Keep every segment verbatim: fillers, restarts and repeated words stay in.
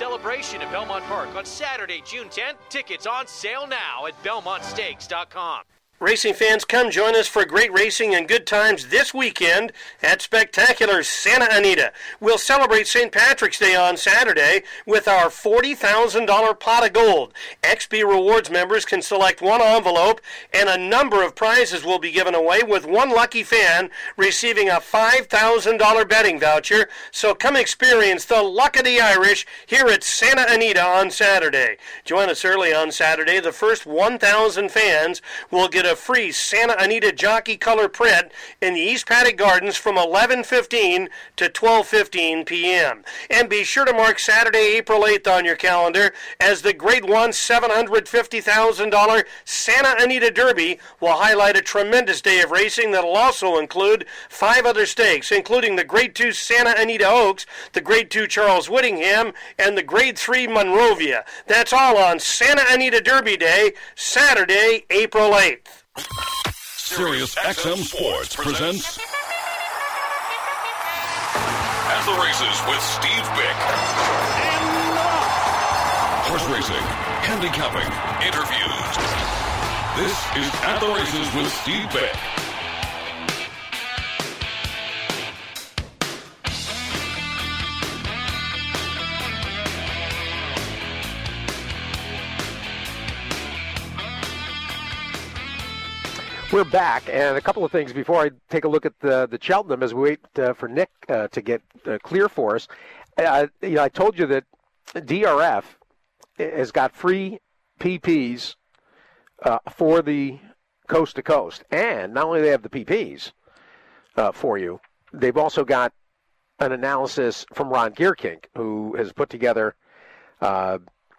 celebration at Belmont Park on Saturday, June tenth. Tickets on sale now at belmont stakes dot com. Racing fans, come join us for great racing and good times this weekend at spectacular Santa Anita. We'll celebrate Saint Patrick's Day on Saturday with our forty thousand dollars pot of gold. X P Rewards members can select one envelope, and a number of prizes will be given away, with one lucky fan receiving a five thousand dollars betting voucher. So come experience the luck of the Irish here at Santa Anita on Saturday. Join us early on Saturday. The first one thousand fans will get a free Santa Anita jockey color print in the East Paddock Gardens from eleven fifteen to twelve fifteen p.m. And be sure to mark Saturday, April eighth on your calendar as the Grade one seven hundred fifty thousand dollars Santa Anita Derby will highlight a tremendous day of racing that will also include five other stakes, including the Grade two Santa Anita Oaks, the Grade two Charles Whittingham, and the Grade three Monrovia. That's all on Santa Anita Derby Day, Saturday, April eighth. Sirius X M Sports presents At the Races with Steve Bick. Horse racing, handicapping, interviews. This is At the Races with Steve Bick. We're back, and a couple of things before I take a look at the the Cheltenham as we wait uh, for Nick uh, to get uh, clear for us. Uh, you know, I told you that D R F has got free P Ps uh, for the coast to coast, and not only do they have the P Ps uh, for you, they've also got an analysis from Ron Gierkink, who has put together uh,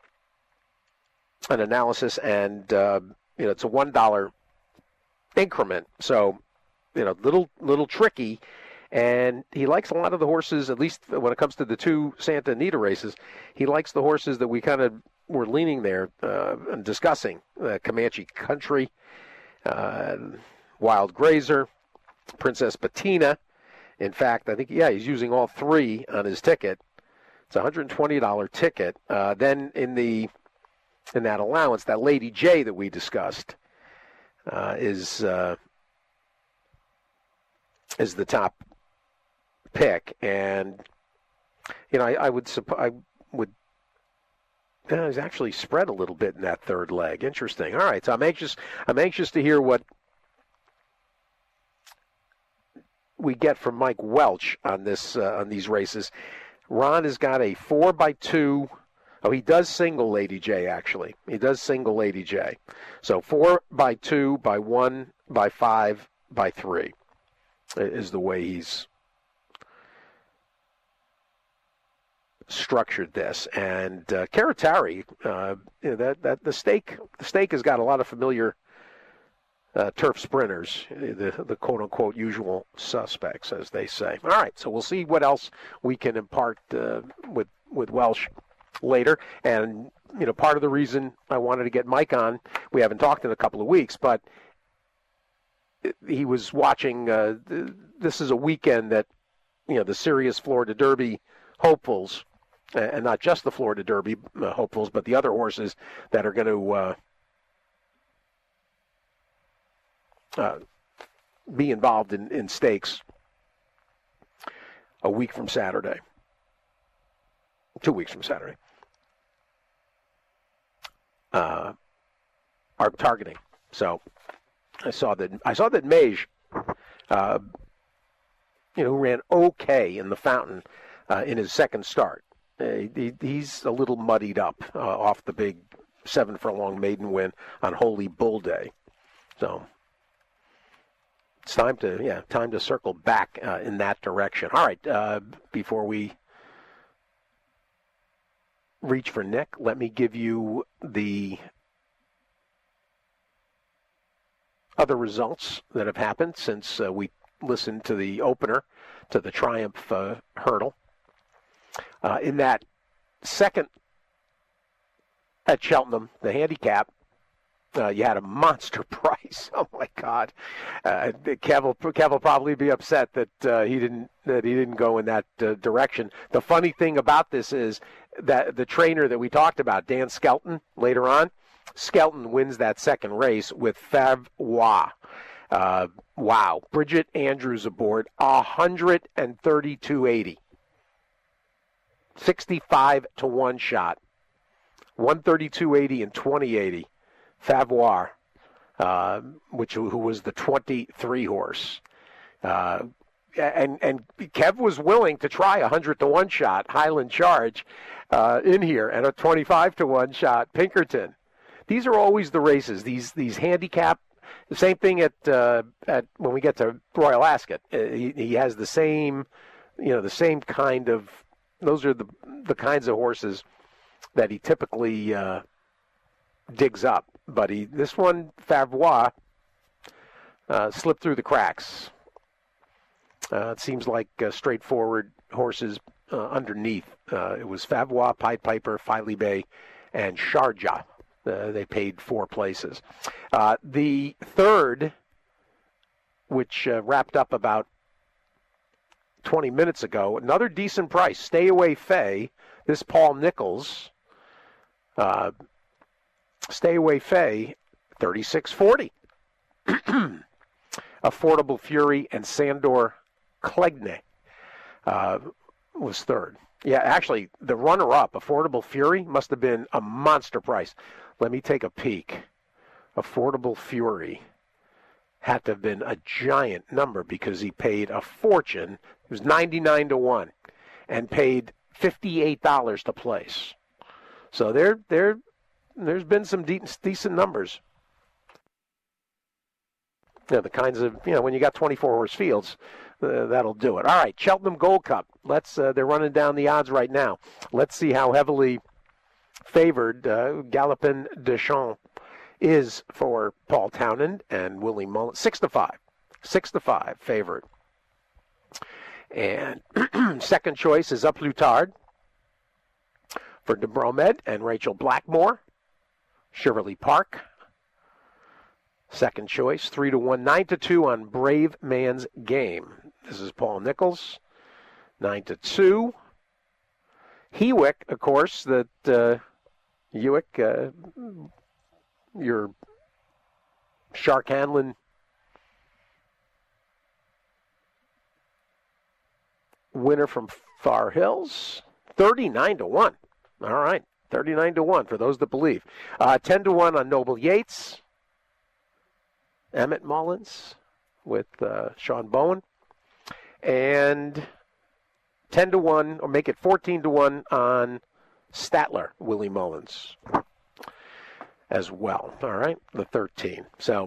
an analysis, and uh, you know, it's a one dollar increment, so you know, little little tricky, and he likes a lot of the horses, at least when it comes to the two Santa Anita races. He likes the horses that we kind of were leaning there uh, and discussing: uh, Comanche Country, uh, Wild Grazer, Princess Patina. In fact, I think yeah, he's using all three on his ticket. It's a one hundred twenty dollars ticket. Uh, then in the in that allowance, that Lady J that we discussed. Uh, is uh, is the top pick, and you know I, I would supp- I would you know, he's actually spread a little bit in that third leg. Interesting. All right, so I'm anxious. I'm anxious to hear what we get from Mike Welch on this uh, on these races. Ron has got a four by two. Oh, he does single Lady J, actually. He does single Lady J. So four by two, by one, by five, by three is the way he's structured this. And uh, Karatari, uh, you know, that, that the stake the stake has got a lot of familiar uh, turf sprinters, the, the quote-unquote usual suspects, as they say. All right, so we'll see what else we can impart uh, with, with Welsh later. And you know, part of the reason I wanted to get Mike on, we haven't talked in a couple of weeks, but he was watching uh, this is a weekend that you know the Sirius Florida Derby hopefuls, and not just the Florida Derby uh, hopefuls, but the other horses that are going to uh, uh, be involved in, in stakes a week from Saturday, two weeks from Saturday. Uh, are targeting. So I saw that I saw that Mage, uh, you know, who ran okay in the Fountain uh, in his second start. Uh, he, he's a little muddied up uh, off the big seven furlong maiden win on Holy Bull Day. So it's time to yeah time to circle back uh, in that direction. All right, uh, before we reach for Nick, let me give you the other results that have happened since uh, we listened to the opener to the Triumph uh, Hurdle. Uh, in that second at Cheltenham, the handicap, uh, you had a monster price. Oh my God, uh, Kev will, Kev will probably be upset that uh, he didn't that he didn't go in that uh, direction. The funny thing about this is that the trainer that we talked about, Dan Skelton, later on, Skelton wins that second race with Favre. Uh, wow. Bridget Andrews aboard, one thirty-two eighty. sixty-five to one shot. one thirty-two eighty and twenty eighty. Favre, uh, which who was the twenty-three horse. Uh, and and Kev was willing to try a hundred to one shot, Highland Charge, uh, in here, and a twenty-five to one shot, Pinkerton. These are always the races. These these handicap. The same thing at uh, at when we get to Royal Ascot. Uh, he, he has the same, you know, the same kind of. Those are the the kinds of horses that he typically uh, digs up. But he this one Favre uh, slipped through the cracks. Uh, it seems like uh, straightforward horses uh, underneath. Uh, it was Favre, Pied Piper, Filey Bay, and Sharjah. Uh, they paid four places. Uh, the third, which uh, wrapped up about twenty minutes ago, another decent price. Stay Away Faye. This Paul Nichols. Uh, Stay Away Faye, thirty-six forty. Affordable Fury and Sandor Clegne uh, was third. Yeah, actually, the runner-up, Affordable Fury, must have been a monster price. Let me take a peek. Affordable Fury had to have been a giant number because he paid a fortune. It was ninety-nine to one and paid fifty-eight dollars to place. So there, there, there's been some de- decent numbers. Yeah, the kinds of, you know, when you got twenty-four horse fields, uh, that'll do it. All right, Cheltenham Gold Cup. Let's, uh, they're running down the odds right now. Let's see how heavily favored uh, Galopin Des Champs is for Paul Townend and Willie Mullins. Six to five. Six to five favored. And second choice is Up Lutard for De Bromed and Rachel Blackmore. Shirley Park. Second choice, three to one, nine to two on Brave Man's Game. This is Paul Nichols, nine to two. Hewick, of course, that uh, Hewick, uh, your Shark Hanlon winner from Far Hills, thirty-nine to one. All right, thirty-nine to one for those that believe. Uh, ten to one on Noble Yates. Emmett Mullins with uh, Sean Bowen. And ten to one, or make it fourteen to one on Statler, Willie Mullins as well. All right, the thirteen. So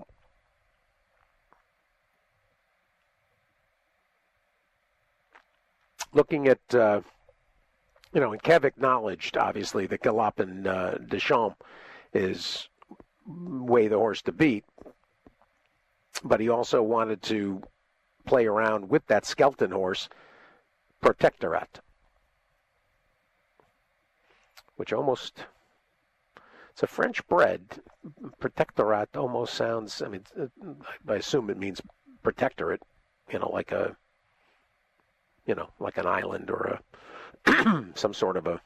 looking at, uh, you know, and Kev acknowledged, obviously, that Galopin uh, Des Champs is way the horse to beat. But he also wanted to play around with that Skelton horse, Protectorat, which almost, it's a French bred. Protectorat almost sounds, I mean, I assume it means protectorate, you know, like a, you know, like an island or a, some sort of a,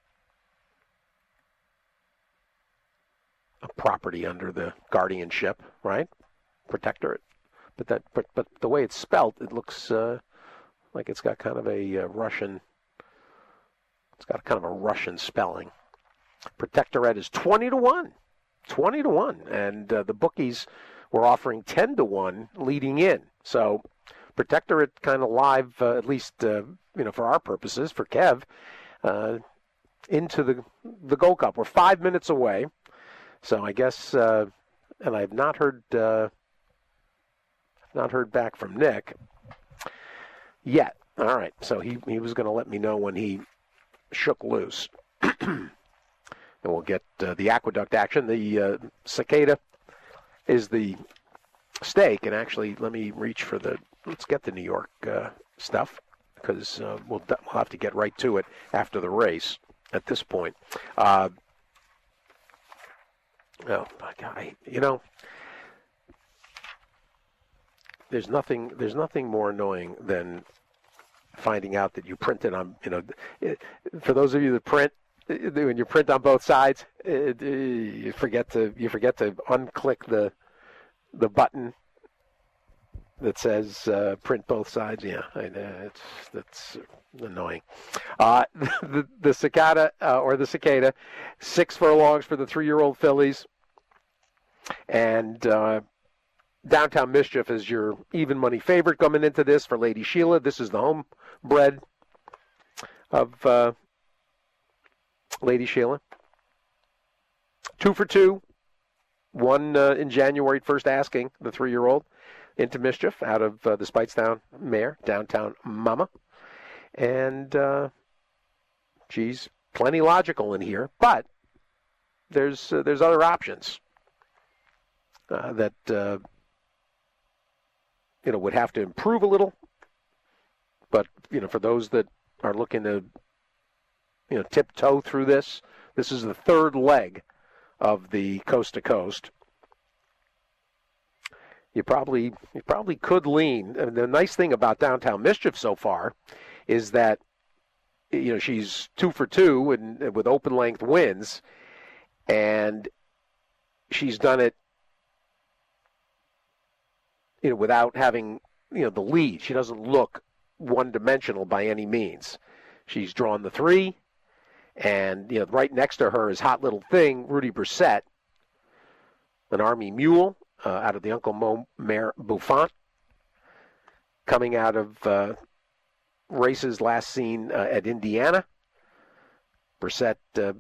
a property under the guardianship, right? Protectorate, but that, but, but the way it's spelt, it looks uh, like it's got kind of a uh, Russian. It's got kind of a Russian spelling. Protectorate is twenty to one, twenty to one, and uh, the bookies were offering ten to one leading in. So, Protectorate kind of live, uh, at least uh, you know, for our purposes, for Kev, uh, into the the Gold Cup. We're five minutes away, so I guess, uh, and I've not heard. Uh, Not heard back from Nick yet. All right, so he, he was going to let me know when he shook loose. And we'll get uh, the Aqueduct action. The uh, Cicada is the stake. And actually, let me reach for the, let's get the New York uh, stuff, because uh, we'll, we'll have to get right to it after the race at this point. Uh, oh, my God, you know, There's nothing. There's nothing more annoying than finding out that you printed on. You know, it, for those of you that print, when you print on both sides, it, you forget to you forget to unclick the the button that says uh, print both sides. Yeah, I, uh, it's that's annoying. Uh, the the cicada uh, or the cicada, six furlongs for the three-year-old fillies, and uh, Downtown Mischief is your even money favorite coming into this for Lady Sheila. This is the homebred of uh, Lady Sheila. Two for two. One uh, in January, first asking, the three-year-old, into Mischief out of uh, the Speightstown mare, Downtown Mama. And uh, she's plenty logical in here, but there's uh, there's other options uh, that uh, you know would have to improve a little. But you know, for those that are looking to you know tiptoe through this, this is the third leg of the coast to coast. You probably you probably could lean. And the nice thing about Downtown Mischief so far is that you know she's two for two and with open length wins, and she's done it you know without having you know the lead. She doesn't look one dimensional by any means. She's drawn the three. And, you know, right next to her is Hot Little Thing, Rudy Brissett, an Army Mule uh, out of the Uncle Mo mare Buffon, coming out of uh, races last seen uh, at Indiana. Brissett uh,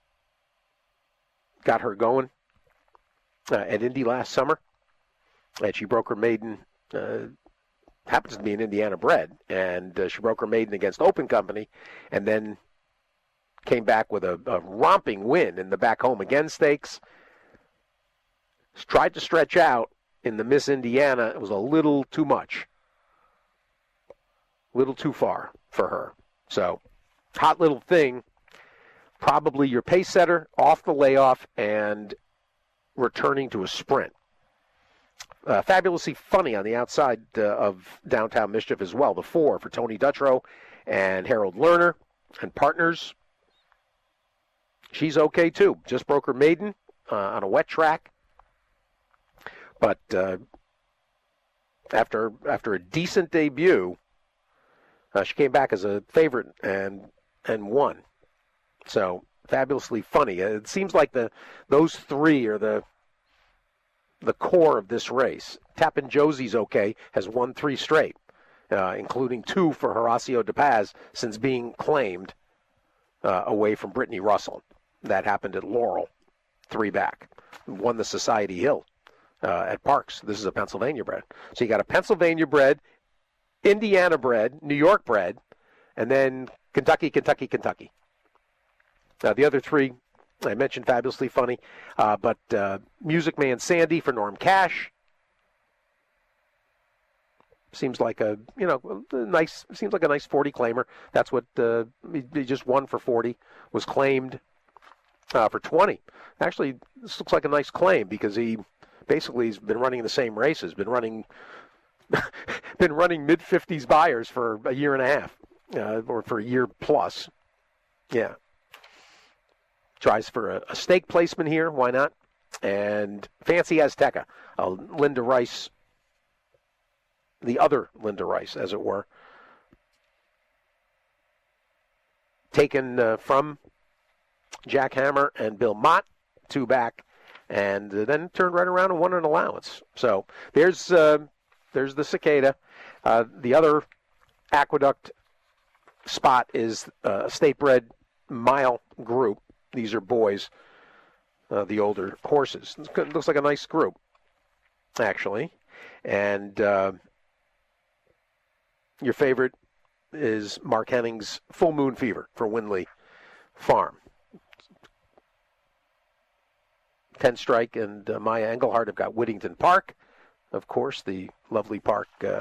got her going uh, at Indy last summer, and she broke her maiden, uh, happens to be an Indiana bred, and uh, she broke her maiden against Open Company, and then came back with a, a romping win in the Back Home Again Stakes. Tried to stretch out in the Miss Indiana. It was a little too much. A little too far for her. So, Hot Little Thing, probably your pace setter, off the layoff, and returning to a sprint. Uh, fabulously funny on the outside uh, of Downtown Mischief as well. The four for Tony Dutrow and Harold Lerner and partners. She's okay, too. Just broke her maiden uh, on a wet track. But uh, after after a decent debut, uh, she came back as a favorite and and won. So, fabulously funny. It seems like the those three are the the core of this race. Tappin' Josie's okay, has won three straight, uh, including two for Horacio De Paz since being claimed uh, away from Brittany Russell. That happened at Laurel, three back. Won the Society Hill uh, at Parks. This is a Pennsylvania bred. So you got a Pennsylvania bred, Indiana bred, New York bred, and then Kentucky, Kentucky, Kentucky. Now the other three, I mentioned Fabulously Funny, uh, but uh, Music Man Sandy for Norm Cash. Seems like a you know a nice. Seems like a nice forty claimer. That's what uh, he, he just won for forty. Was claimed. Uh, for twenty. Actually, this looks like a nice claim because he basically has been running the same races, been running been running mid fifties buyers for a year and a half, uh, or for a year plus. Yeah. Tries for a, a stake placement here, why not? And Fancy Azteca, uh, Linda Rice, the other Linda Rice, as it were, taken uh, from Jack Hammer and Bill Mott, two back, and uh, then turned right around and won an allowance. So there's uh, there's the Cicada. Uh, the other Aqueduct spot is uh, a state-bred mile group. These are boys, uh, the older horses. It looks like a nice group, actually. And uh, your favorite is Mark Henning's Full Moon Fever for Winley Farm. Ten Strike and uh, Maya Engelhardt have got Whittington Park, of course, the lovely park uh,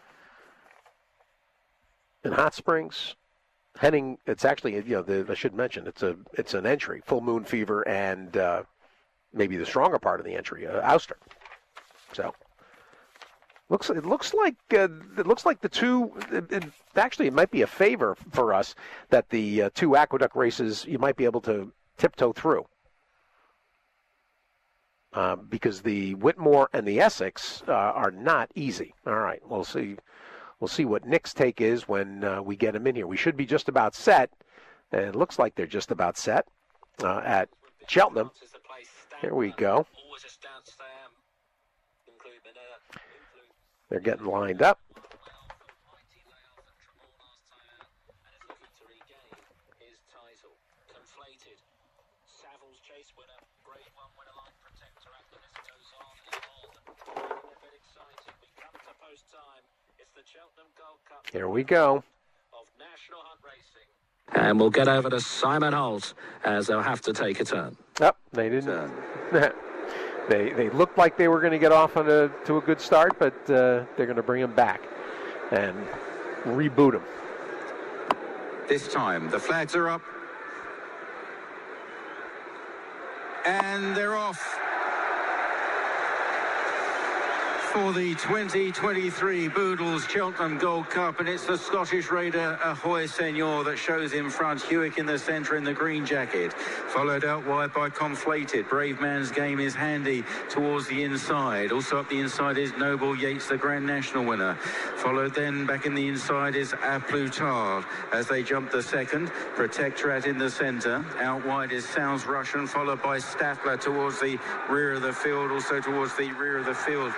in Hot Springs. Henning, it's actually, you know, the, I should mention, it's a it's an entry, Full Moon Fever, and uh, maybe the stronger part of the entry, uh, Ouster. So, Looks it looks like uh, it looks like the two. It, it, actually, it might be a favor for us that the uh, two Aqueduct races you might be able to tiptoe through, uh, because the Whitmore and the Essex uh, are not easy. All right, we'll see. We'll see what Nick's take is when uh, we get him in here. We should be just about set, and it looks like they're just about set uh, at Cheltenham. Here we go. They're getting lined up. Here we go. And we'll get over to Simon Holt as they'll have to take a turn. Oh, they didn't. They they looked like they were going to get off on a to a good start, but uh, they're going to bring them back and reboot them. This time, the flags are up. And they're off for the twenty twenty-three Boodles Cheltenham Gold Cup, and it's the Scottish Raider Ahoy Senior that shows in front. Hewick in the centre in the green jacket, followed out wide by Conflated. Brave Man's Game is handy towards the inside. Also up the inside is Noble Yates, the Grand National winner. Followed then back in the inside is A Plutard as they jump the second. Protectorat in the centre. Out wide is Sounds Russian, followed by Statler towards the rear of the field. Also towards the rear of the field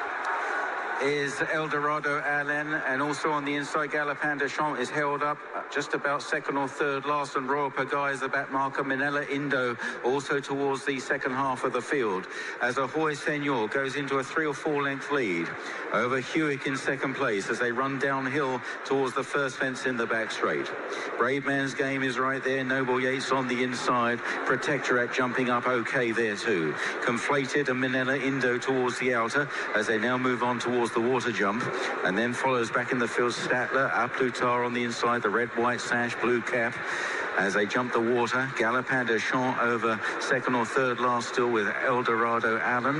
is Eldorado Allen, and also on the inside Galopin de Champ is held up just about second or third last, and Royal Pagaille is the back marker. Minella Indo also towards the second half of the field as Ahoy Senior goes into a three or four length lead over Hewick in second place as they run downhill towards the first fence in the back straight. Brave Man's Game is right there. Noble Yates on the inside. Protectorat jumping up okay there too. Conflated and Minella Indo towards the outer as they now move on towards the water jump, and then follows back in the field Statler, A Plutard on the inside, the red, white sash, blue cap. As they jump the water, Galopin de Champ over second or third last still with Eldorado Allen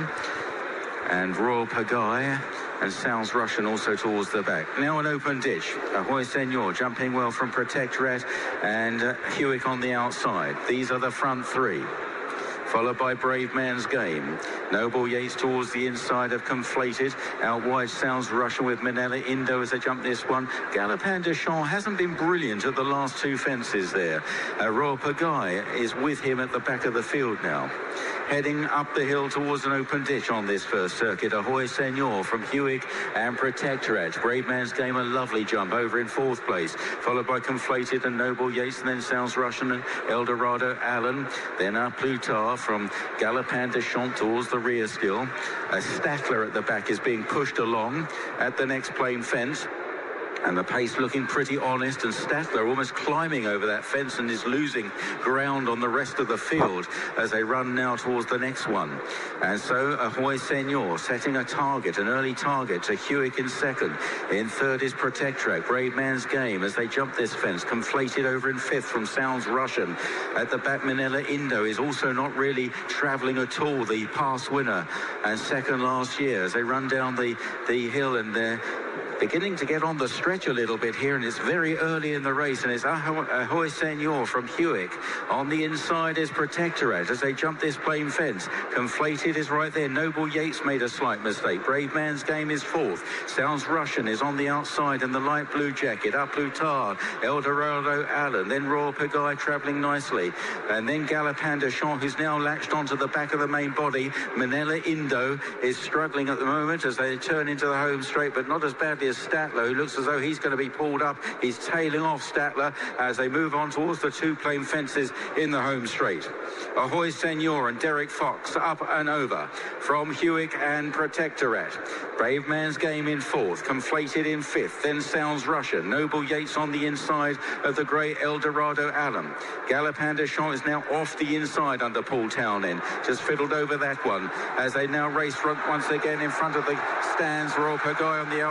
and Royal Pagaille and Sounds Russian also towards the back. Now an open ditch. Ahoy Senior jumping well from Protectorat and uh, Hewick on the outside. These are the front three, followed by Brave Man's Game. Noble Yates towards the inside of Conflated. Out wide Sounds Russian with Minella Indo as they jump this one. Galopin de Champ hasn't been brilliant at the last two fences there. Uh, Royal Pagaille is with him at the back of the field now. Heading up the hill towards an open ditch on this first circuit. Ahoy Senior from Hewick and Protectorat. Brave Man's Game, a lovely jump over in fourth place, followed by Conflated and Noble Yates, and then Sounds Russian and Eldorado Allen. Then A Plutard from Galopin de Champ towards the rear still. A Statler at the back is being pushed along at the next plain fence. And the pace looking pretty honest, and Statler almost climbing over that fence and is losing ground on the rest of the field as they run now towards the next one. And so Ahoy Senior setting a target, an early target to Hewick in second. In third is Protectorat. Brave Man's Game as they jump this fence. Conflated over in fifth from Sounds Russian. At the back, Minella Indo is also not really travelling at all, the past winner and second last year as they run down the, the hill, and they're beginning to get on the stretch a little bit here, and it's very early in the race, and it's Ahoy Senior from Hewick. On the inside is Protectorat as they jump this plain fence. Conflated is right there. Noble Yates made a slight mistake. Brave Man's Game is fourth. Sounds Russian is on the outside in the light blue jacket. A Plutard, Eldorado Allen, then Royal Pagaille travelling nicely, and then Galopin de Champ, who's now latched onto the back of the main body. Minella Indo is struggling at the moment as they turn into the home straight, but not as badly as Statler, who looks as though he's going to be pulled up. He's tailing off Statler as they move on towards the two plain fences in the home straight. Ahoy Senior and Derek Fox up and over from Hewick and Protectorat. Brave Man's Game in fourth, Conflated in fifth, then Sounds Russian. Noble Yates on the inside of the grey Eldorado Allen. Galopin de Champ is now off the inside under Paul Townend. Just fiddled over that one as they now race front once again in front of the stands. Royal Pagaille on the outside.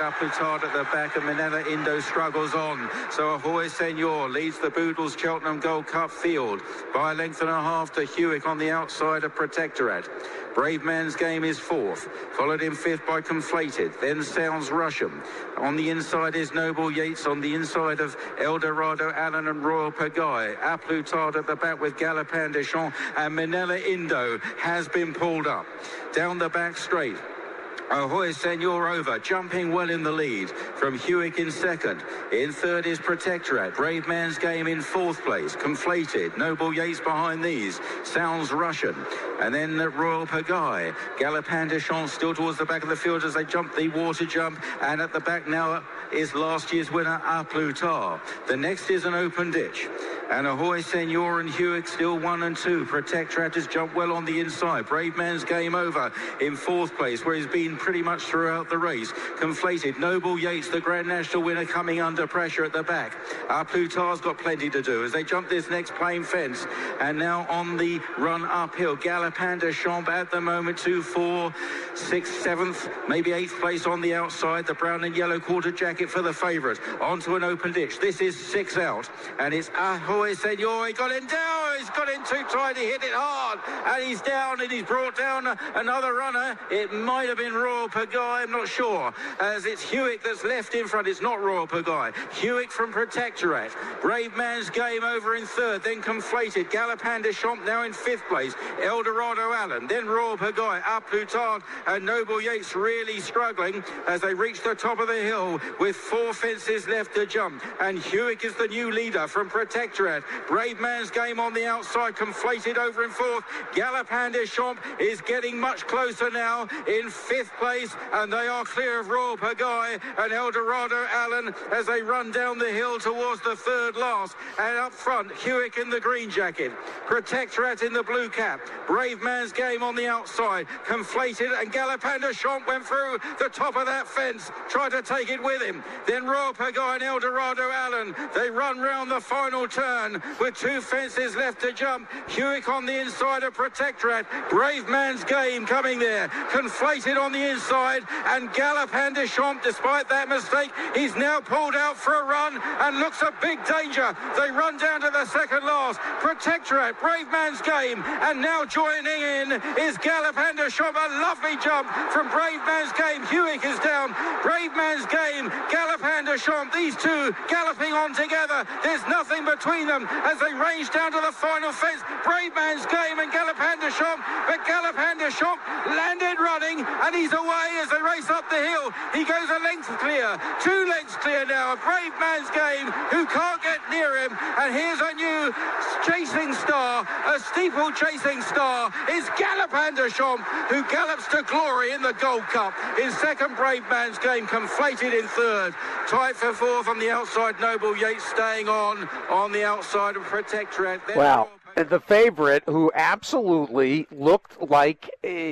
A Plutard at the back, and Minella Indo struggles on. So Ahoy Senor leads the Boodles Cheltenham Gold Cup field by a length and a half to Hewick on the outside of Protectorate. Brave Man's Game is fourth, followed in fifth by Conflated, then Sounds Russian. On the inside is Noble Yates, on the inside of Eldorado Allen and Royal Pagaille. A Plutard at the back with Galopin Deschamps, and Minella Indo has been pulled up. Down the back straight, Ahoy Senor over, jumping well in the lead from Hewick in second. In third is Protectorate. Brave Man's Game in fourth place. Conflated. Noble Yates behind these. Sounds Russian. And then Royal Pagaille. Galopin Deschamps still towards the back of the field as they jump the water jump. And at the back now is last year's winner, A Plutard. The next is an open ditch. And Ahoy Senor and Hewick still one and two. Protectorate has jumped well on the inside. Brave Man's Game over in fourth place, where he's been pretty much throughout the race. Conflated. Noble Yates, the Grand National winner, coming under pressure at the back. A Plutard's got plenty to do as they jump this next plain fence. And now on the run uphill, Galopin Deschamps at the moment, two, four, sixth, seventh, maybe eighth place on the outside. The brown and yellow quarter jacket for the favourite. Onto an open ditch. This is six out. And it's Ahoy Senor. He got in down. He's got in too tight. He hit it hard. And he's down, and he's brought down another runner. It might have been Royal Pagaille, I'm not sure, as it's Hewick that's left in front. It's not Royal Pagaille. Hewick from Protectorate. Brave Man's Game over in third, then Conflated. Galopin Deschamps now in fifth place. Eldorado Allen, then Royal Pagaille. A Plutard and Noble Yates really struggling as they reach the top of the hill with four fences left to jump. And Hewick is the new leader from Protectorate. Brave Man's Game on the outside, Conflated over in fourth. Galopin Deschamps is getting much closer now in fifth place, and they are clear of Royal Pagaille and Eldorado Allen as they run down the hill towards the third last. And up front, Hewick in the green jacket, Protectorate in the blue cap, Brave Man's Game on the outside, Conflated, and Galopin Deschamps went through the top of that fence, tried to take it with him. Then Royal Pagaille and Eldorado Allen, they run round the final turn with two fences left to jump. Hewick on the inside of Protectorate, Brave Man's Game coming there, Conflated on the inside, and Galopin Deschamps, despite that mistake, he's now pulled out for a run and looks a big danger. They run down to the second last. Protectorate, Brave Man's Game, and now joining in is Galopin Deschamps. A lovely jump from Brave Man's Game. Hewick is down. Brave Man's Game, Galopin Deschamps, these two galloping on together. There's nothing between them as they range down to the final fence. Brave Man's Game and Galopin Deschamps, but Galopin Deschamps landed running, and he's away as they race up the hill. He goes a length clear, two lengths clear now. A Brave Man's Game who can't get near him, and here's a new chasing star, a steeple chasing star is Galopin Deschamps, who gallops to glory in the Gold Cup. In second, Brave Man's Game, Conflated in third, tight for fourth on the outside. Noble Yates staying on on the outside of Protectorate. Then wow. The favorite, who absolutely looked like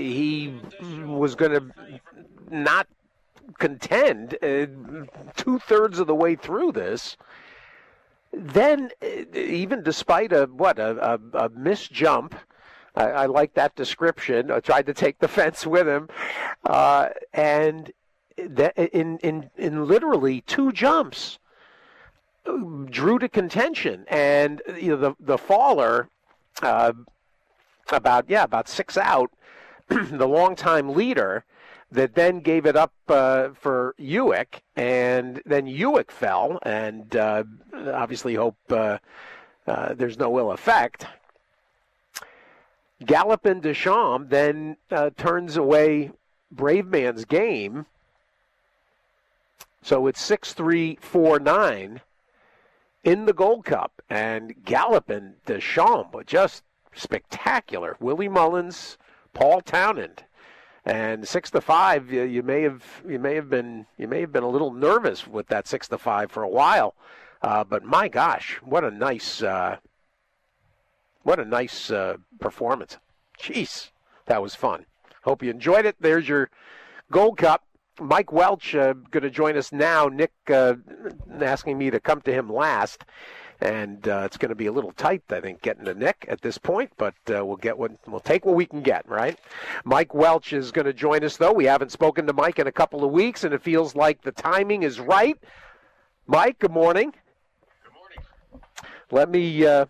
he was going to not contend uh, two-thirds of the way through this, then even despite a, what, a, a, a missed jump, I, I like that description, I tried to take the fence with him, uh, and that in, in, in literally two jumps, drew to contention. And you know, the, the faller, Uh, about yeah, about six out, the longtime leader, that then gave it up uh, for Hewick, and then Hewick fell, and uh, obviously hope uh, uh, there's no ill effect. Galopin Deschamps then uh, turns away Brave Man's Game, so it's six three four nine. In the Gold Cup, and Galopin Deschamps were just spectacular. Willie Mullins, Paul Townend, and six to five. You, you may have you may have been you may have been a little nervous with that six to five for a while, uh, but my gosh, what a nice uh, what a nice uh, performance. Jeez, that was fun. Hope you enjoyed it. There's your Gold Cup. Mike Welch uh, going to join us now. Nick uh, asking me to come to him last. and uh, it's going to be a little tight, I think, getting to Nick at this point. But uh, we'll get what we'll take what we can get, right? Mike Welch is going to join us, though. We haven't spoken to Mike in a couple of weeks, and it feels like the timing is right. Mike, good morning. Good morning. Let me uh,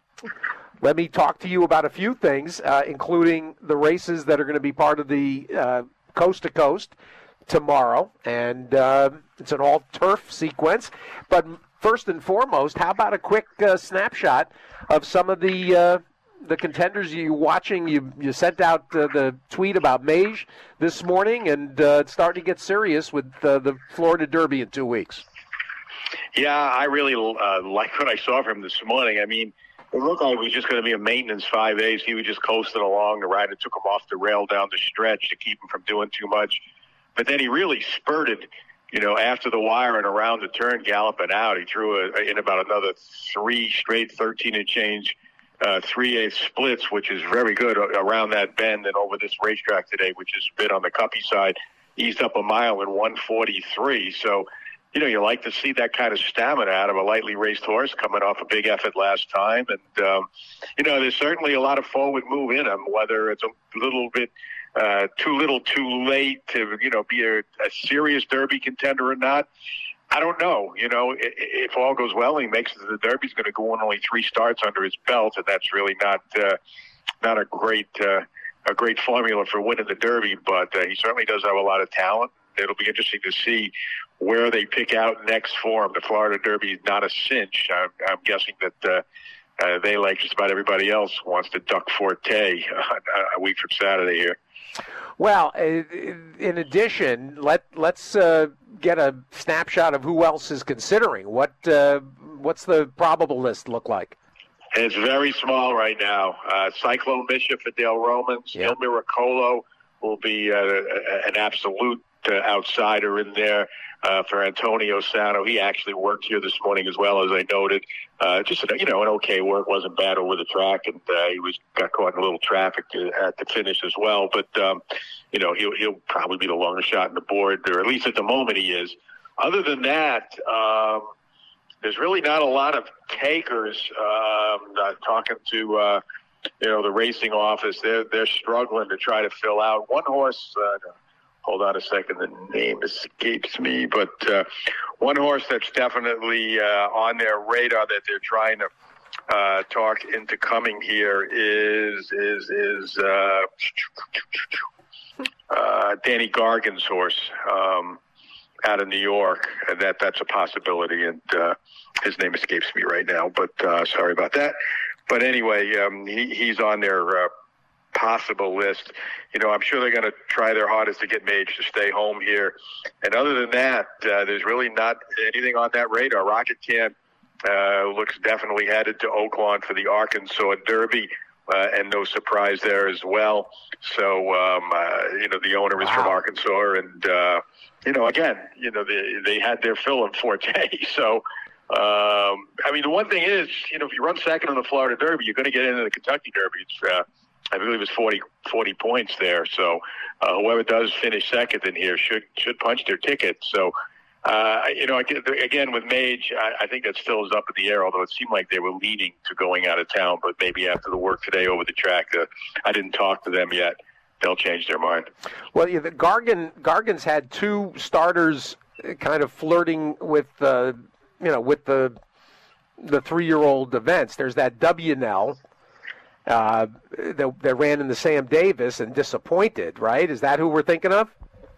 let me talk to you about a few things, uh, including the races that are going to be part of the uh, Coast to Coast tomorrow, and uh, it's an all-turf sequence. But first and foremost, how about a quick uh, snapshot of some of the uh, the contenders you're watching? You you sent out uh, the tweet about Mage this morning, and uh, it's starting to get serious with uh, the Florida Derby in two weeks. Yeah, I really uh, like what I saw from him this morning. I mean, it looked like it was just going to be a maintenance five A's. He was just coasting along. The rider took him off the rail down the stretch to keep him from doing too much. But then he really spurted, you know, after the wire and around the turn, galloping out. He threw a, in about another three straight thirteen and change, uh, three-eighth splits, which is very good around that bend and over this racetrack today, which is a bit on the cuppy side. Eased up a mile in one forty-three. So, you know, you like to see that kind of stamina out of a lightly raced horse coming off a big effort last time. And, um, you know, there's certainly a lot of forward move in him, whether it's a little bit uh, too little too late to, you know, be a, a serious Derby contender or not. I don't know. You know, if, if all goes well and he makes it to the Derby, he's going to go on only three starts under his belt, and that's really not uh, not a great uh, a great formula for winning the Derby. But uh, he certainly does have a lot of talent. It'll be interesting to see where they pick out next for him. The Florida Derby is not a cinch. I'm, I'm guessing that uh, uh, they, like just about everybody else, wants to duck Forte uh, a week from Saturday here. Well, in addition, let, let's uh, get a snapshot of who else is considering. What uh, What's the probable list look like? It's very small right now. Uh, Cyclone Bishop for Dale Romans. Yep. Il Miracolo will be uh, an absolute uh, outsider in there. Uh, for Antonio Sano, he actually worked here this morning as well, as I noted. Uh, just, you know, an okay work, wasn't bad over the track, and uh, he was got caught in a little traffic to, at the finish as well. But, um, you know, he'll, he'll probably be the longer shot in the board, or at least at the moment he is. Other than that, um, there's really not a lot of takers. Um, uh, talking to, uh, you know, the racing office, they're, they're struggling to try to fill out. One horse... Uh, Hold on a second, the name escapes me. But uh, one horse that's definitely uh, on their radar that they're trying to uh, talk into coming here is is is uh, uh, Danny Gargan's horse um, out of New York. And that that's a possibility, and uh, his name escapes me right now. But uh, sorry about that. But anyway, um, he, he's on their uh, possible list. You know, I'm sure they're going to try their hardest to get Mage to stay home here. And other than that, uh, there's really not anything on that radar. Rocket Can uh, looks definitely headed to Oaklawn for the Arkansas Derby, uh, and no surprise there as well. So, um, uh, you know, the owner is wow. from Arkansas, and, uh, you know, again, you know, they, they had their fill of Forte. So, um, I mean, the one thing is, you know, if you run second in the Florida Derby, you're going to get into the Kentucky Derby. It's, uh, I believe it's forty, forty points there. So uh, whoever does finish second in here should should punch their ticket. So, uh, you know, again, with Mage, I, I think that still is up in the air, although it seemed like they were leaning to going out of town. But maybe after the work today over the track, uh, I didn't talk to them yet. They'll change their mind. Well, yeah, the Gargan, Gargan's had two starters kind of flirting with, uh, you know, with the the three-year-old events. There's that W N L. Uh, that, that ran in the Sam Davis and disappointed, right? Is that who we're thinking of?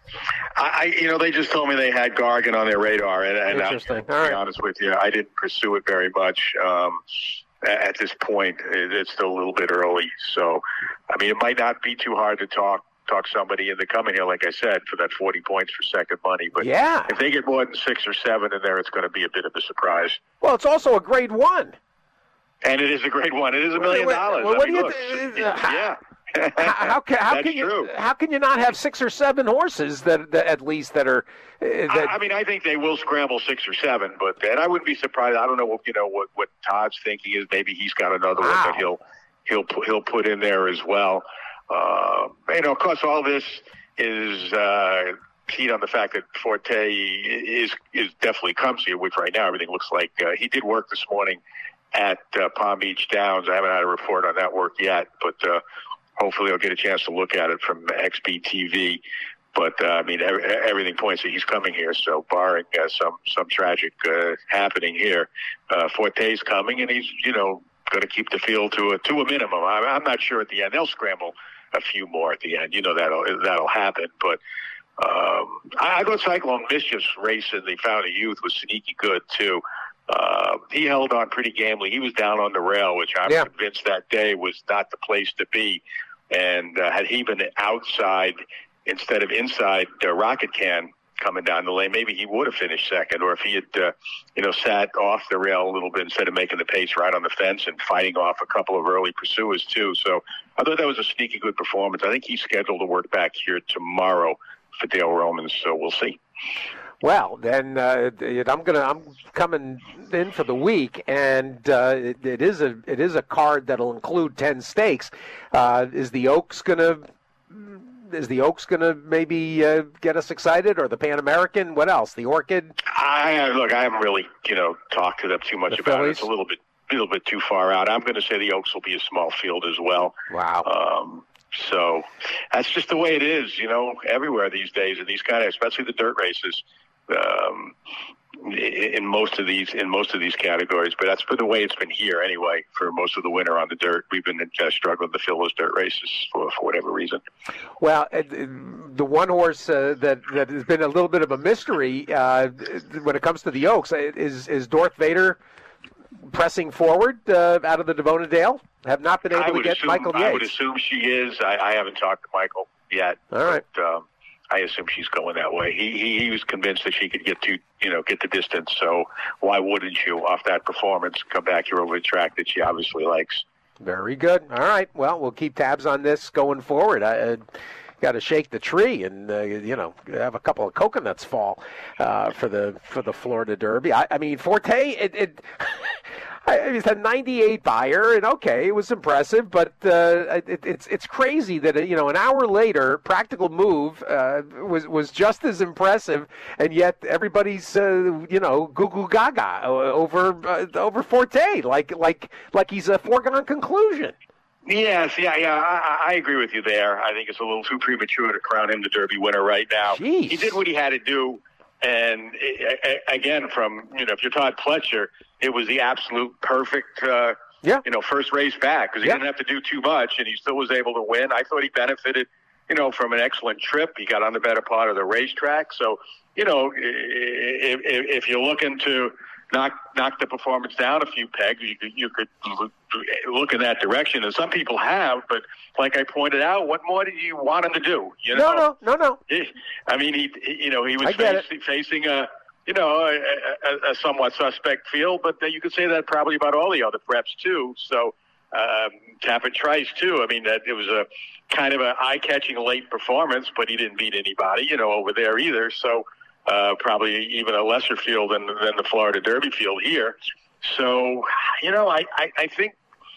I, you know, they just told me they had Gargan on their radar, and, and I'm, to be right. honest with you, I didn't pursue it very much. Um, at this point, it's still a little bit early. So, I mean, it might not be too hard to talk talk somebody into coming here, like I said, for that forty points for second money. But yeah. if they get more than six or seven in there, it's going to be a bit of a surprise. Well, it's also a grade one. And it is a great one. It is a million dollars. Well, what I mean, do you look, th- uh, yeah. how, how can how That's can you true. how can you not have six or seven horses that, that at least that are? Uh, that... I, I mean, I think they will scramble six or seven, but and I wouldn't be surprised. I don't know what you know what, what Todd's thinking is. Maybe he's got another wow. one that he'll he'll he'll put in there as well. Uh, you know, of course, all this is uh, heat on the fact that Forte is is definitely comes here, which right now everything looks like uh, he did work this morning at uh, Palm Beach Downs. I haven't had a report on that work yet, but uh, hopefully I'll get a chance to look at it from X B T V. But uh, I mean, every, everything points that he's coming here. So, barring uh, some some tragic uh, happening here, uh, Forte's coming, and he's you know going to keep the field to a to a minimum. I, I'm not sure at the end they'll scramble a few more at the end. You know that'll that'll happen. But um, I, I thought Cyclone Mischief's race in the Fountain of Youth was sneaky good too. Uh, he held on pretty gamely. He was down on the rail, which I'm yeah. convinced that day was not the place to be. And uh, had he been outside instead of inside the rocket can coming down the lane, maybe he would have finished second. Or if he had, uh, you know, sat off the rail a little bit instead of making the pace right on the fence and fighting off a couple of early pursuers too. So I thought that was a sneaky good performance. I think he's scheduled to work back here tomorrow for Dale Romans, so we'll see. Well, then uh, I'm gonna I'm coming in for the week, and uh, it, it is a it is a card that'll include ten stakes. Uh, is the Oaks gonna Is the Oaks going to maybe uh, get us excited, or the Pan American? What else? The Orchid? I look. I haven't really, you know, talked to them too much the about Phillies? it. It's a little bit, little bit too far out. I'm going to say the Oaks will be a small field as well. Wow. Um, so that's just the way it is, you know, everywhere these days in these kind of, especially the dirt races. Um, in most of these in most of these categories, but that's for the way it's been here anyway for most of the winter on the dirt. We've been uh, struggling to fill those dirt races for, for whatever reason. Well, uh, the one horse uh, that that has been a little bit of a mystery uh, when it comes to the Oaks is is Darth Vader pressing forward uh, out of the Devona Dale. Have not been able to get assume, Michael Yates. I would assume she is. I, I haven't talked to Michael yet. All right. But, um, I assume she's going that way. He, he he was convinced that she could get to you know get the distance. So why wouldn't you, off that performance, come back here over the track that she obviously likes? Very good. All right. Well, we'll keep tabs on this going forward. I uh, got to shake the tree and uh, you know have a couple of coconuts fall uh, for the for the Florida Derby. I, I mean Forte. It. it It's a ninety-eight buyer, and okay, it was impressive, but uh, it, it's it's crazy that you know an hour later, Practical Move uh, was was just as impressive, and yet everybody's uh, you know goo goo gaga over uh, over Forte, like like like he's a foregone conclusion. Yes, yeah, yeah, I, I agree with you there. I think it's a little too premature to crown him the Derby winner right now. Jeez. He did what he had to do. And again, from, you know, if you're Todd Pletcher, it was the absolute perfect, uh, yeah. you know, first race back because he yeah. didn't have to do too much and he still was able to win. I thought he benefited, you know, from an excellent trip. He got on the better part of the racetrack. So, you know, if, if you're looking to knock knock the performance down a few pegs, you could, you could look in that direction. And some people have, but like I pointed out, what more did you want him to do? You know? No, no, no, no. I mean, he, you know, he was facing, facing a, you know, a, a, a somewhat suspect field, but you could say that probably about all the other preps too. So, um, Tappan Trice too. I mean, that it was a kind of an eye-catching late performance, but he didn't beat anybody, you know, over there either. So, uh, probably even a lesser field than than the Florida Derby field here. So, you know, I, I, I think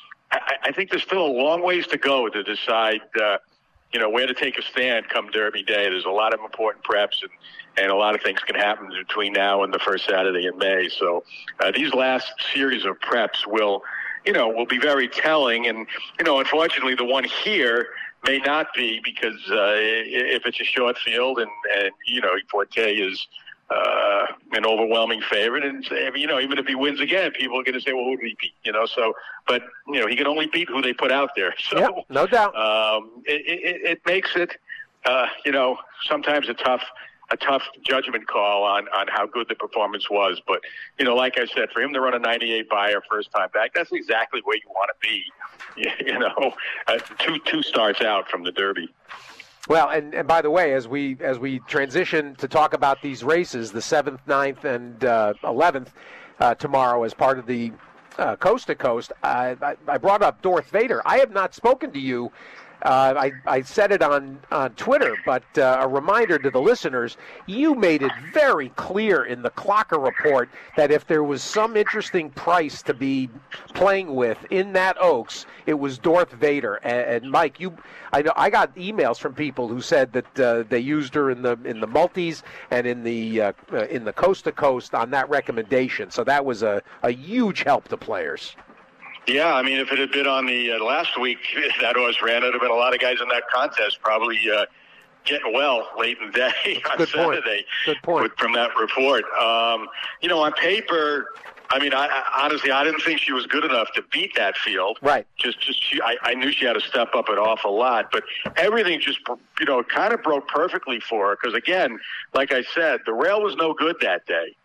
I, I think there's still a long ways to go to decide, uh, you know, where to take a stand come Derby Day. There's a lot of important preps, and, and a lot of things can happen between now and the first Saturday in May. So uh, these last series of preps will, you know, will be very telling. And, you know, unfortunately, the one here may not be because uh, if it's a short field and, and you know, Forte is uh, an overwhelming favorite. And, you know, even if he wins again, people are going to say, well, who did he beat? You know, so, but, you know, he can only beat who they put out there. So, yep, no doubt. Um, it, it, it makes it, uh, you know, sometimes a tough, a tough judgment call on, on how good the performance was. But, you know, like I said, for him to run a ninety-eight buyer first time back, that's exactly where you want to be, you know, uh, two, two starts out from the Derby. Well, and, and by the way, as we as we transition to talk about these races, the seventh, ninth, and uh, eleventh uh, tomorrow as part of the uh, Coast to Coast, I, I, I brought up Darth Vader. I have not spoken to you Uh, I, I said it on, on Twitter, but uh, a reminder to the listeners, you made it very clear in the Clocker report that if there was some interesting price to be playing with in that Oaks, it was Darth Vader. And, and Mike, you, I know I got emails from people who said that uh, they used her in the in the multis and in the uh, uh, in the coast to coast on that recommendation. So that was a, a huge help to players. Yeah, I mean, if it had been on the uh, last week, that horse ran, there'd have been a lot of guys in that contest probably uh, getting well late in the day on Good Saturday. Point. Good point. With, from that report. Um, you know, on paper, I mean, I, I, honestly, I didn't think she was good enough to beat that field. Right. Just, just she, I, I knew she had to step up an awful lot, but everything just, you know, kind of broke perfectly for her. Because again, like I said, the rail was no good that day,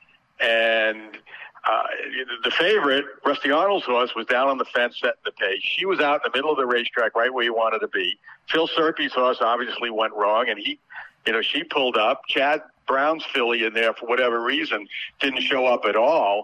and uh, the favorite, Rusty Arnold's horse, was down on the fence setting the pace. She was out in the middle of the racetrack, right where you wanted to be. Phil Serpy's horse obviously went wrong, and he, you know, she pulled up. Chad Brown's filly in there for whatever reason didn't show up at all.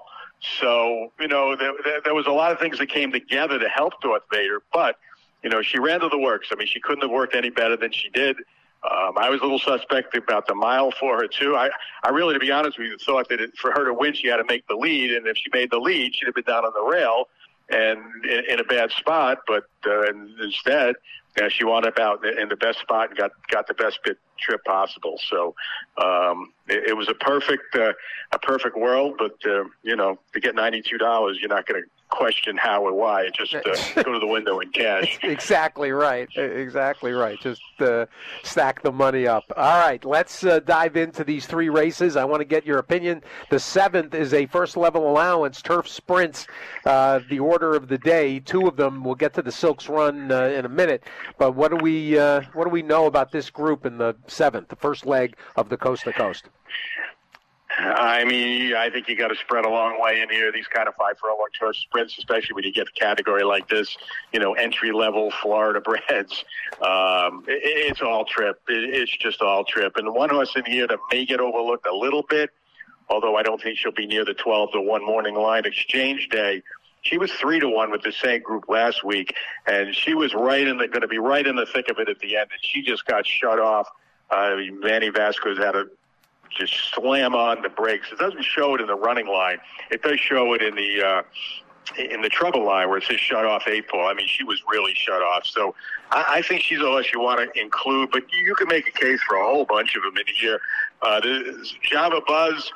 So, you know, there, there, there was a lot of things that came together to help Darth Vader, but, you know, she ran to the works. I mean, she couldn't have worked any better than she did. Um, I was a little suspect about the mile for her, too. I, I really, to be honest with you, thought that it, for her to win, she had to make the lead, and if she made the lead, she'd have been down on the rail and in, in a bad spot, but uh, instead, you know, she wound up out in the best spot and got, got the best bit trip possible. So um, it, it was a perfect uh, a perfect world, but, uh, you know, to get ninety-two dollars, you're not going to question how or why. Just uh, go to the window and cash. Exactly right. Exactly right. Just uh, stack the money up. All right, let's uh, dive into these three races. I want to get your opinion. The seventh is a first-level allowance, turf sprints, uh, the order of the day. Two of them, we'll get to the Silks Run uh, in a minute. But what do we uh, what do we know about this group in the seventh, the first leg of the Coast to Coast? I mean, I think you got to spread a long way in here. These kind of five furlong turf sprints, especially when you get a category like this, you know, entry level Florida breds. Um, it, it's all trip. It, it's just all trip. And one horse in here that may get overlooked a little bit, although I don't think she'll be near the twelve to one morning line, Exchange Day. She was three to one with the same group last week, and she was right in the going to be right in the thick of it at the end, and she just got shut off. Uh, Manny Vasquez had a just slam on the brakes. It doesn't show it in the running line. It does show it in the uh, in the trouble line where it says shut off eight ball. I mean, she was really shut off. So I, I think she's a horse you want to include, but you, you can make a case for a whole bunch of them in here. Uh, the Java Buzz,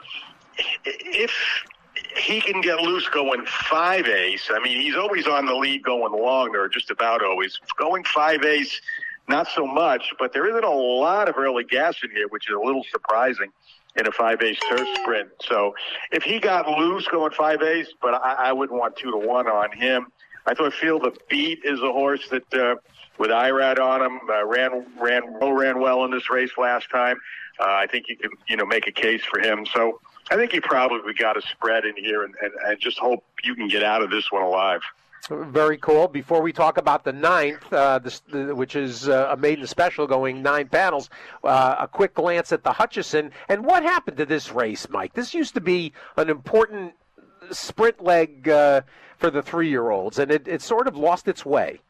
if he can get loose going five ace, I mean, he's always on the lead going long, or just about always. Going five ace, not so much, but there isn't a lot of early gas in here, which is a little surprising in a five-ace turf sprint. So if he got loose going five-ace, but I, I wouldn't want two to one on him. I thought Feel the Beat is a horse that, uh, with Irad on him, uh, ran ran ran well in this race last time. Uh, I think you can, you know, make a case for him. So I think you probably got a spread in here, and, and, and just hope you can get out of this one alive. Very cool. Before we talk about the ninth, uh, this, the, which is uh, a maiden special going nine panels, uh, a quick glance at the Hutchison. And what happened to this race, Mike? This used to be an important sprint leg uh, for the three-year-olds, and it, it sort of lost its way.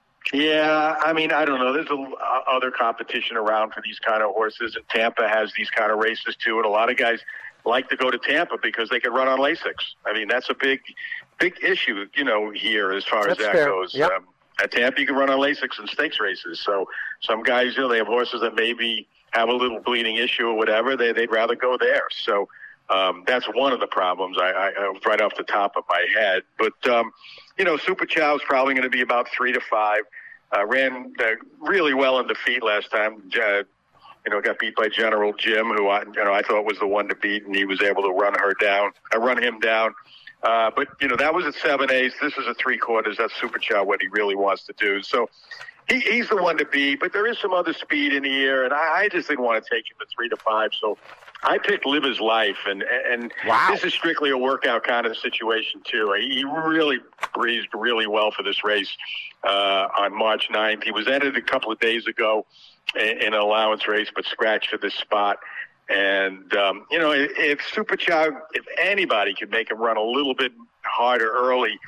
Yeah, I mean, I don't know. There's a, uh, other competition around for these kind of horses, and Tampa has these kind of races too, and a lot of guys like to go to Tampa because they can run on Lasix. I mean, that's a big, big issue, you know, here as far That's as that fair. goes. Yep. Um, at Tampa, you can run on Lasix and stakes races. So some guys, you know, they have horses that maybe have a little bleeding issue or whatever. They, they'd rather go there. So um, that's one of the problems I, I, right off the top of my head. But, um, you know, Super Chow's probably going to be about three to five. Uh, ran uh, really well in defeat last time. Uh, You know, got beat by General Jim, who I, you know, I thought was the one to beat, and he was able to run her down, uh, run him down. Uh, but you know, that was at seven eighths. This is a three quarters. That's Super Chow what he really wants to do. So he, he's the one to beat. But there is some other speed in here, and I, I just didn't want to take him to three to five. So I picked Live His Life, and and Wow. This is strictly a workout kind of situation too. He really breezed really well for this race uh, on March ninth. He was entered a couple of days ago in an allowance race, but scratched for this spot. And, um, you know, if Super Chow, if anybody could make him run a little bit harder early,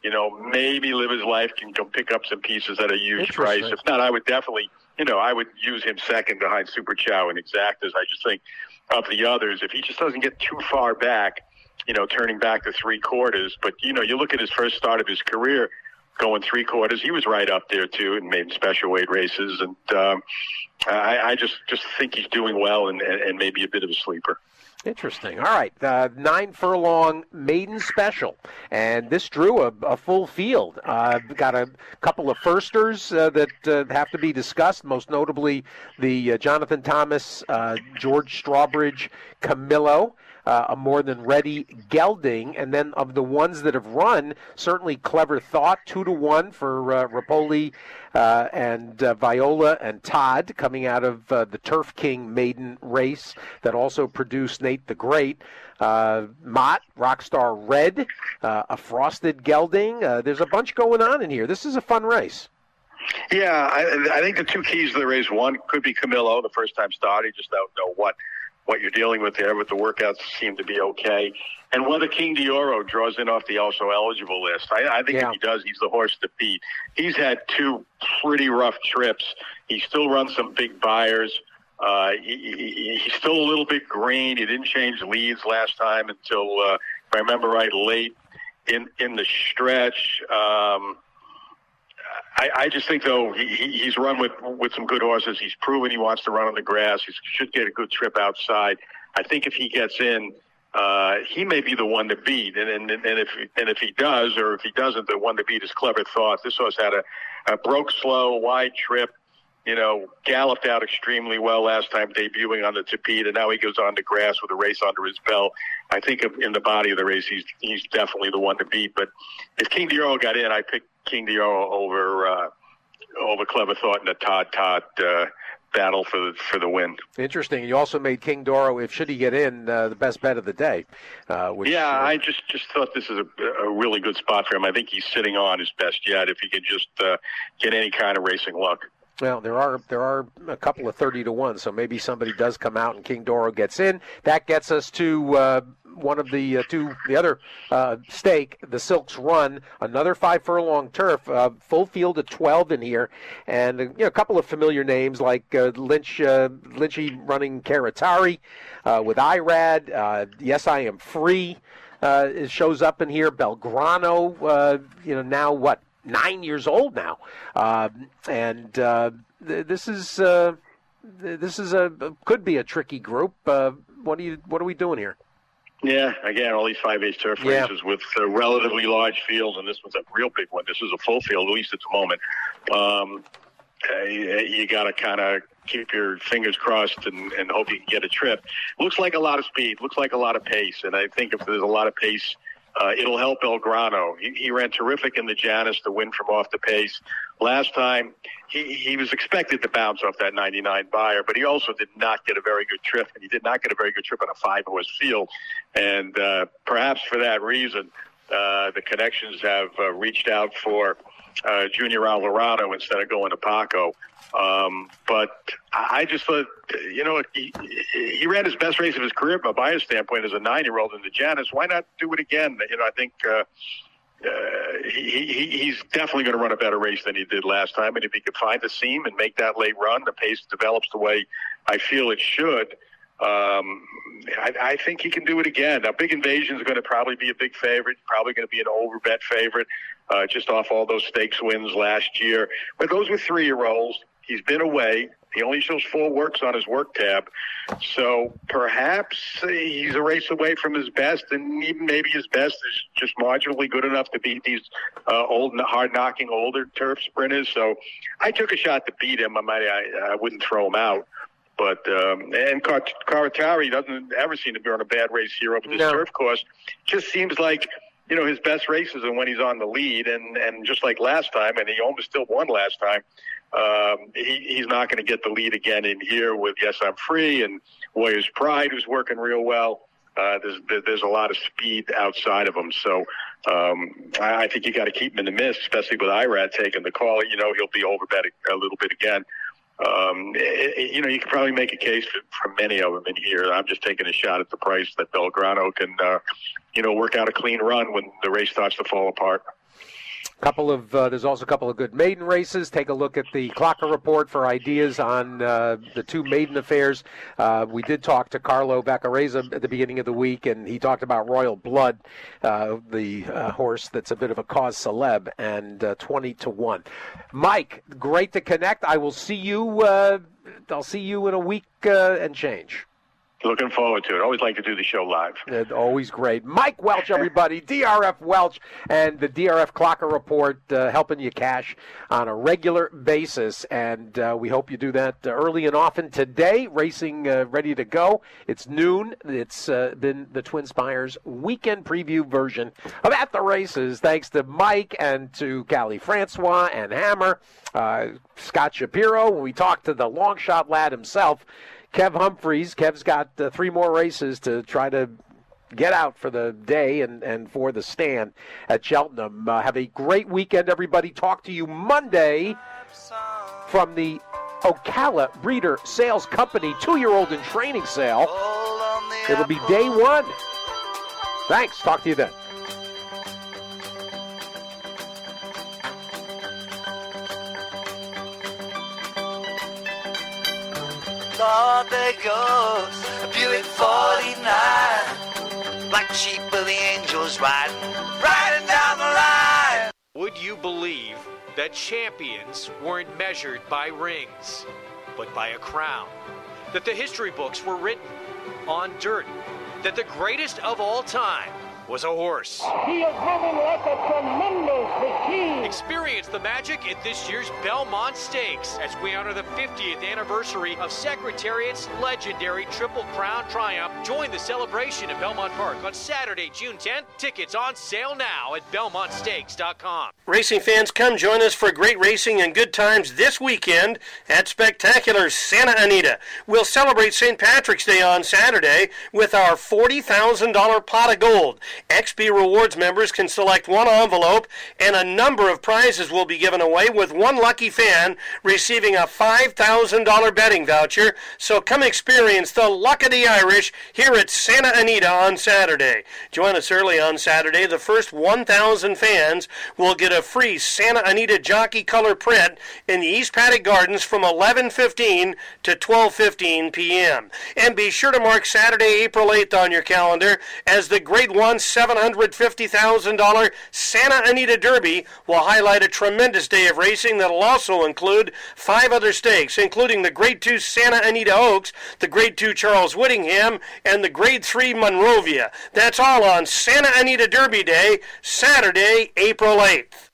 you know, maybe Live His Life can go pick up some pieces at a huge price. If not, I would definitely, you know, I would use him second behind Super Chow and Exactas. I just think of the others, if he just doesn't get too far back, you know, turning back to three quarters. But, you know, you look at his first start of his career going three quarters, he was right up there, too, and made special weight races. And um, I, I just, just think he's doing well and, and maybe a bit of a sleeper. Interesting. All right, uh, nine furlong maiden special, and this drew a, a full field. Uh, got a couple of firsters uh, that uh, have to be discussed, most notably the uh, Jonathan Thomas, uh, George Strawbridge, Camillo. Uh, a more than ready gelding, and then of the ones that have run, certainly Clever Thought, two to one for uh, Rapoli uh, and uh, Viola and Todd, coming out of uh, the Turf King maiden race that also produced Nate the Great. Uh, Mott, Rockstar Red, uh, a frosted gelding. Uh, there's a bunch going on in here. This is a fun race. Yeah, I, I think the two keys to the race, one could be Camillo, the first time start. You just don't know what. what you're dealing with there, but the workouts seem to be okay. And whether King Dioro draws in off the also eligible list. I, I think yeah. if he does, he's the horse to beat. He's had two pretty rough trips. He still runs some big buyers. Uh, he, he, he's still a little bit green. He didn't change leads last time until, uh, if I remember right, late in, in the stretch. Um, I, I just think, though, he, he's run with with some good horses. He's proven he wants to run on the grass. He should get a good trip outside. I think if he gets in, uh, he may be the one to beat. And, and and if and if he does, or if he doesn't, the one to beat is Clever Thought. This horse had a, a broke slow, wide trip, you know, galloped out extremely well last time debuting on the Tapete, and now he goes on to grass with a race under his belt. I think in the body of the race, he's he's definitely the one to beat. But if King Dioro got in, I picked King Dioro over uh, over Clever Thought in the Todd Todd uh, battle for the, for the win. Interesting. You also made King Dioro, if should he get in, uh, the best bet of the day. Uh, which, yeah, uh, I just, just thought this is a, a really good spot for him. I think he's sitting on his best yet if he could just uh, get any kind of racing luck. Well, there are there are a couple of thirty to one, so maybe somebody does come out and King Dioro gets in. That gets us to uh, one of the uh, two, the other uh, stake, the Silks Run, another five furlong turf, uh, full field of twelve in here, and uh, you know, a couple of familiar names like uh, Lynch, uh, Lynchy running Karatari uh, with Irad. Uh, yes, I Am Free uh, it shows up in here. Belgrano, uh, you know, now what? Nine years old now, uh, and uh, th- this is uh, th- this is a could be a tricky group. Uh, what do you what are we doing here? Yeah, again, all these five-eighths turf Yeah. races with a relatively large field, and this one's a real big one. This is a full field, at least at the moment. Um, uh, you got to kind of keep your fingers crossed and, and hope you can get a trip. Looks like a lot of speed. Looks like a lot of pace, and I think if there's a lot of pace. Uh, it'll help Belgrano. He, he ran terrific in the Janus to win from off the pace. Last time, he, he was expected to bounce off that ninety-nine buyer, but he also did not get a very good trip, and he did not get a very good trip on a five-horse field. And uh, perhaps for that reason, uh, the connections have uh, reached out for uh, Junior Alvarado instead of going to Paco. Um, but I just thought, you know, he, he ran his best race of his career from a buyer standpoint as a nine-year-old in the Janus. Why not do it again? You know, I think uh, uh, he, he, he's definitely going to run a better race than he did last time. And if he could find the seam and make that late run, the pace develops the way I feel it should. Um, I, I think he can do it again. Now, Big Invasion is going to probably be a big favorite, probably going to be an over-bet favorite, uh, just off all those stakes wins last year. But those were three-year-olds. He's been away. He only shows four works on his work tab. So perhaps he's a race away from his best, and even maybe his best is just marginally good enough to beat these uh, old, hard-knocking older turf sprinters. So I took a shot to beat him. I might, I, I wouldn't throw him out. But, um, and Car- Karatari doesn't ever seem to be on a bad race here over this No. turf course. Just seems like, you know, his best races are when he's on the lead. And, and just like last time, and he almost still won last time, Um, he, he's not going to get the lead again in here with Yes, I'm Free and Warrior's Pride, who's working real well. Uh, there's there's a lot of speed outside of him. So um, I, I think you got to keep him in the mist, especially with Irad taking the call. You know, he'll be over bet a, a little bit again. Um, it, it, you know, you can probably make a case for, for many of them in here. I'm just taking a shot at the price that Belgrano can, uh, you know, work out a clean run when the race starts to fall apart. Couple of uh, there's also a couple of good maiden races. Take a look at the Clocker report for ideas on uh, the two maiden affairs. Uh, we did talk to Carlo Vaccarezza at the beginning of the week, and he talked about Royal Blood, uh, the uh, horse that's a bit of a cause celeb, and uh, twenty to one. Mike, great to connect. I will see you. Uh, I'll see you in a week uh, and change. Looking forward to it. Always like to do the show live. And always great. Mike Welch, everybody. D R F Welch and the D R F Clocker Report uh, helping you cash on a regular basis. And uh, we hope you do that uh, early and often today. Racing uh, ready to go. It's noon. It's uh, been the Twin Spires weekend preview version of At the Races. Thanks to Mike and to Callie Francois and Hammer, uh, Scott Shapiro. When we talked to the long shot lad himself, Kev Humphreys. Kev's got uh, three more races to try to get out for the day and, and for the stand at Cheltenham. Uh, have a great weekend, everybody. Talk to you Monday from the Ocala Breeder Sales Company two-year-old in training sale. It'll be day one. Thanks. Talk to you then. Oh, there goes a Buick forty-nine, black sheep of the angels riding, riding down the line. Would you believe that champions weren't measured by rings, but by a crown? That the history books were written on dirt? That the greatest of all time was a horse? He is moving like a tremendous machine. Experience the magic at this year's Belmont Stakes as we honor the fiftieth anniversary of Secretariat's legendary Triple Crown Triumph. Join the celebration at Belmont Park on Saturday, June tenth. Tickets on sale now at belmont stakes dot com. Racing fans, come join us for great racing and good times this weekend at spectacular Santa Anita. We'll celebrate Saint Patrick's Day on Saturday with our forty thousand dollars pot of gold. X B Rewards members can select one envelope, and a number of prizes will be given away, with one lucky fan receiving a five thousand dollars betting voucher. So come experience the luck of the Irish here at Santa Anita on Saturday. Join us early on Saturday. The first one thousand fans will get a free Santa Anita jockey color print in the East Paddock Gardens from eleven fifteen to twelve fifteen p.m. And be sure to mark Saturday, April eighth on your calendar, as the Grade one seven hundred fifty thousand dollars Santa Anita Derby will highlight a tremendous day of racing that will also include five other stakes, including the Grade two Santa Anita Oaks, the Grade two Charles Whittingham, and the Grade three Monrovia. That's all on Santa Anita Derby Day, Saturday, April eighth.